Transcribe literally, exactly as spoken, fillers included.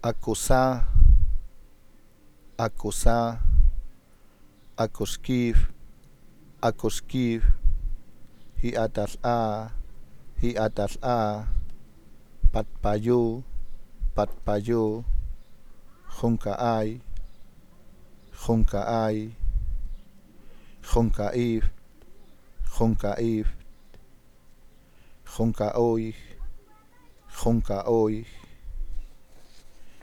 acusar, acusar, akuskiv, akuskiv, hi'atal'a, hi'atal'a, patpayu, patpayu, junka'ay, junka'ay, junka'if, junka'if, junka'oy, junka'oy.